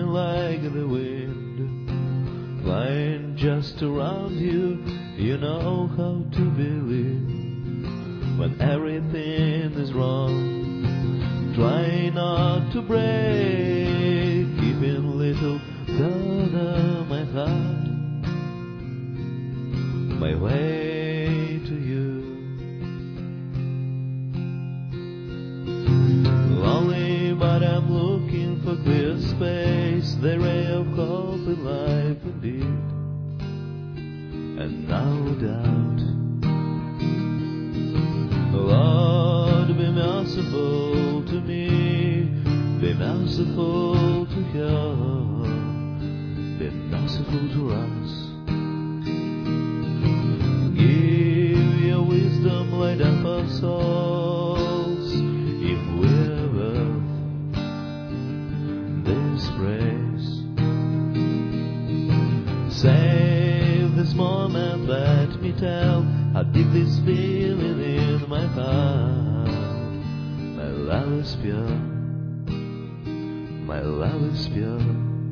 like the wind, flying just around you. You know how to believe when everything is wrong. Try not to break, keeping little God of my heart, my way to you. Lonely, but I'm looking for clear space, the ray of hope in life indeed, and no doubt. Lord, be merciful to me, be merciful to her, be merciful to us. Give your wisdom, light up our souls, if we're worth this praise. Save this moment, let me tell how deep this feeling in my heart. My love is pure, my love is pure.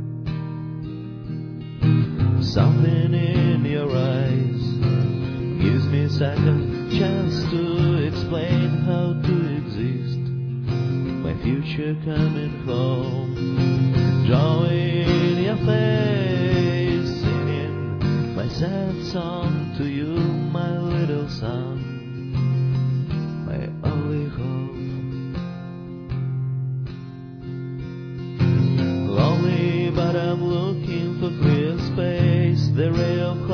Something in your eyes gives me a second chance to explain how to exist. My future coming home, joy in your face, singing my sad song to you, my little son, my only hope. Lonely, but I'm looking for clear space, the ray of